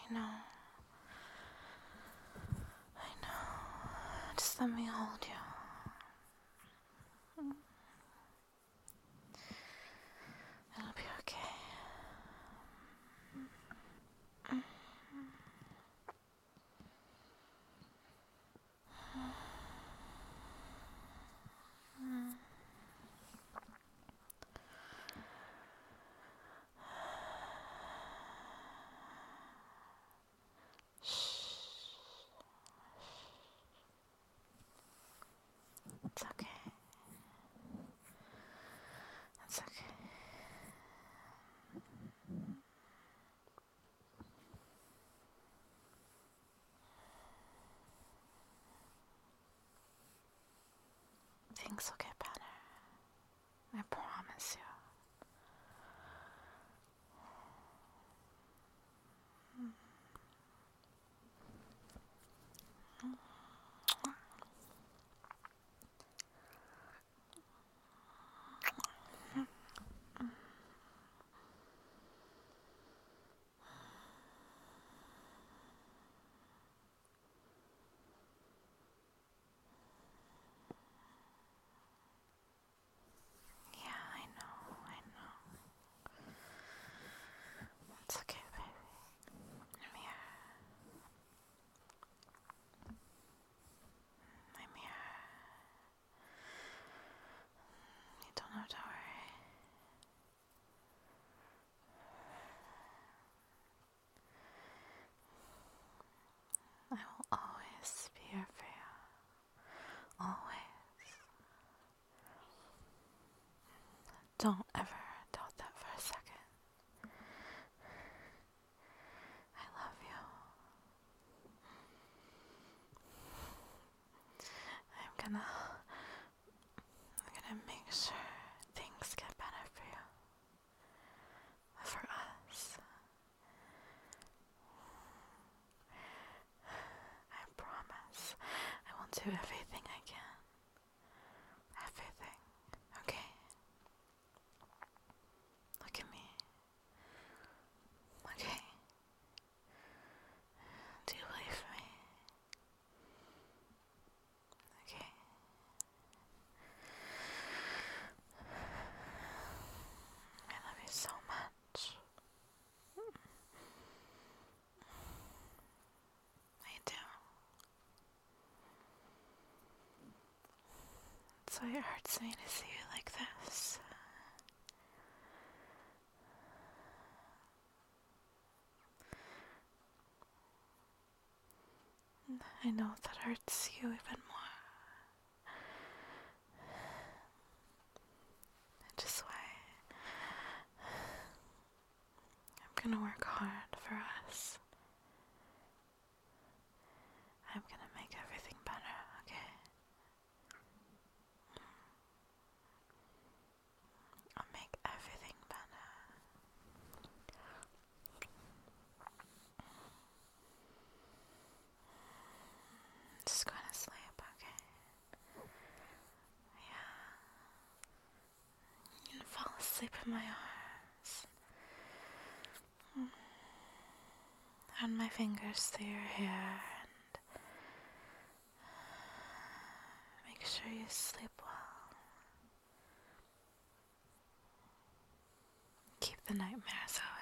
I know. Just let me hold you. It'll be okay. It's okay. It's okay. Things will get better. I promise you. Yeah, I know. It's okay, baby. I'm here. You don't have to worry. I will always be here for you. Always. Don't ever doubt that for a second. I love you. I'm gonna make sure things get better for you. For us. I promise. I will do everything I can. Everything. Okay? Look at me. Okay? Do you believe me? Okay? I love you so much. I do. That's why it hurts me to see you like this. I know that hurts you even more. Just why I'm gonna work hard for us. I'm gonna make everything better, okay? I'll make everything better. Just go to sleep, okay? Yeah. You can fall asleep in my arms. Run my fingers through your hair and make sure you sleep well. Keep the nightmares